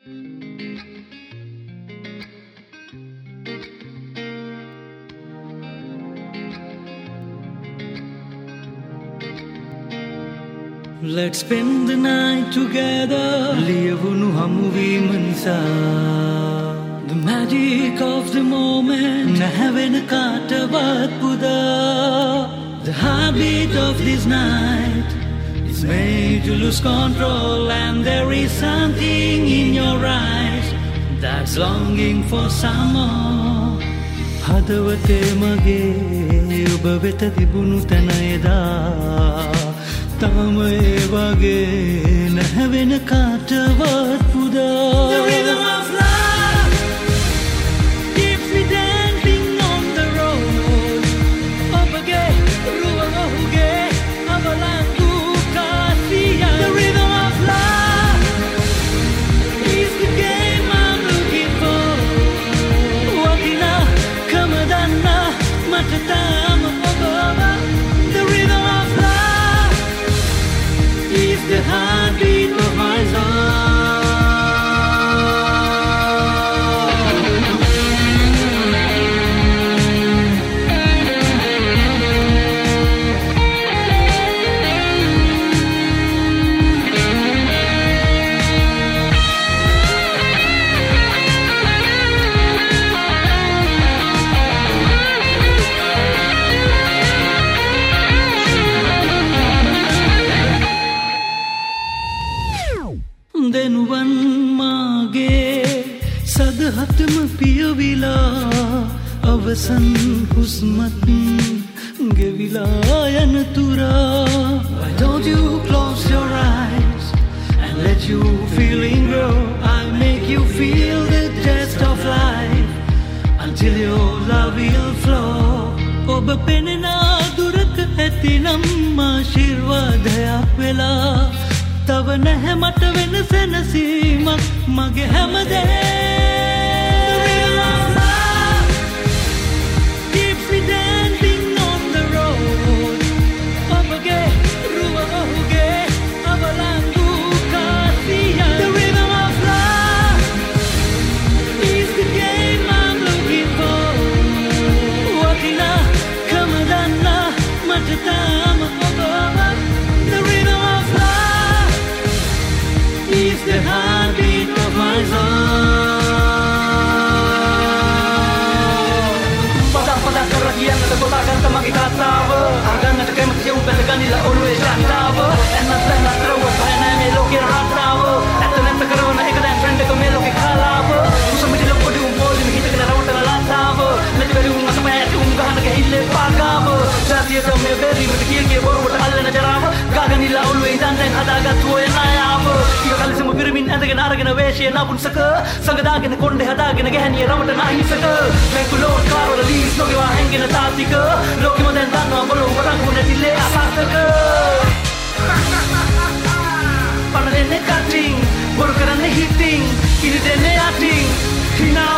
Let's spend the night together. Liyavunu hamuveema nisa. The magic of the moment. Nahavena kaatawath puda. The heartbeat of this night is made to lose control, and there is something in your eyes that's longing for some more. Hadawate mage oba weta tibunu tana eda. Tama e wage nahavena kaatawath puda. The rhythm of love keeps me dancing on the road. Opage ruwa hoge avalangu kasiya. The rhythm of love is the game I'm looking for. Wakina kamadanna matatama obaba. The rhythm of love is the heartbeat of my soul. Denuwan mage sadahatma piyavila avasan husmat gevila yanatura. Why don't you close your eyes and let you feeling grow? I'll make you feel the taste of life until your love will flow. Oba penena durak etinam ashirwadayak vela. Tav naha mata wen senaseemak mage hamade. The rhythm of love keeps me dancing on the road. Opage ruwa hoge avalangu kasiya. The rhythm of love is the game I'm looking for. Wakina kamadanna matatama obaba. The rhythm of love is the heartbeat of my soul. Padak-padak keragian at kotakan ka makitatawa. Hanggang at kay matiyong talaga nila always rantawa. And not then not throw us behind na melo kiratawa. At the left karoon na ikaw na friend ko melo kikalawa. Kung sa midilog ko di umpol, hinihita ka na raw na latawa. Nagibali yung masapay at umgahan nagahilip pagawa. Jati ito may very matikil kaya boro wata ala na jarawa. Gaga nila always dandan hadagat tuwa na yawa. Ika kali sa mapirimin andagan aragan na weshi na pun saka. Sangadagan na konde hadagan na gahan niya ramatan na hisaka. May kulot karo na lis no giwa hengin na tatika. Loki mo den dano bolo barang mo na dile asataka. Panalene cutting, boro karan na hitting, kini dene acting. Hina